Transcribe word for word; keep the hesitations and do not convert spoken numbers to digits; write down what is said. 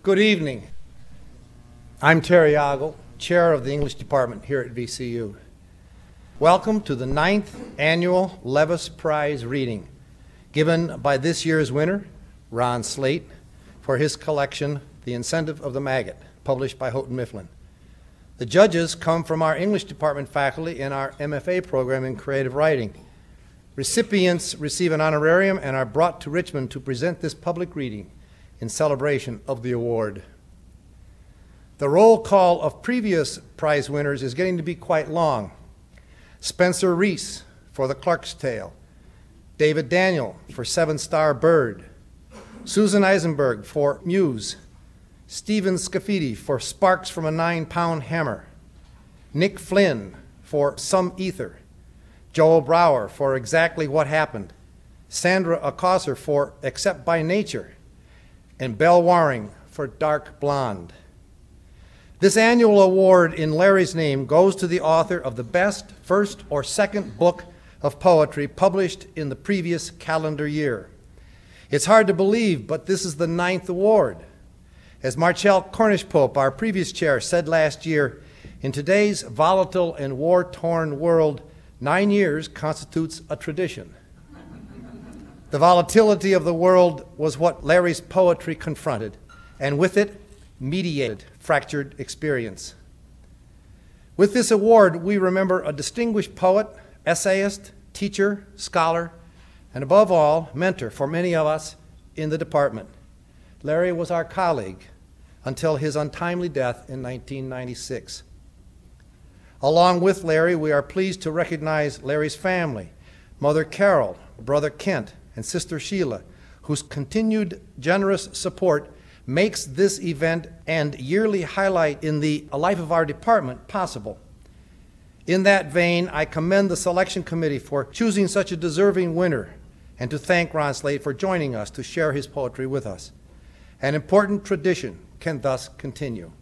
Good evening. I'm Terry Ogle, Chair of the English Department here at V C U. Welcome to the ninth annual Levis Prize reading, given by this year's winner, Ron Slate, for his collection, The Incentive of the Maggot, published by Houghton Mifflin. The judges come from our English department faculty in our M F A program in creative writing. Recipients receive an honorarium and are brought to Richmond to present this public reading in celebration of the award. The roll call of previous prize winners is getting to be quite long. Spencer Reese for The Clark's Tale, David Daniel for Seven Star Bird, Susan Eisenberg for Muse, Stephen Scafidi for Sparks from a Nine Pound Hammer, Nick Flynn for Some Ether, Joel Brower for Exactly What Happened, Sandra Acosser for Except by Nature, and Belle Waring for Dark Blonde. This annual award in Larry's name goes to the author of the best first or second book of poetry published in the previous calendar year. It's hard to believe, but this is the ninth award. As Marcel Cornish Pope, our previous chair, said last year, in today's volatile and war-torn world, nine years constitutes a tradition. The volatility of the world was what Larry's poetry confronted, and with it, mediated fractured experience. With this award, we remember a distinguished poet, essayist, teacher, scholar, and above all, mentor for many of us in the department. Larry was our colleague until his untimely death in nineteen ninety-six. Along with Larry, we are pleased to recognize Larry's family, Mother Carol, Brother Kent, and Sister Sheila, whose continued generous support makes this event and yearly highlight in the life of our department possible. In that vein, I commend the selection committee for choosing such a deserving winner, and to thank Ron Slate for joining us to share his poetry with us. An important tradition can thus continue.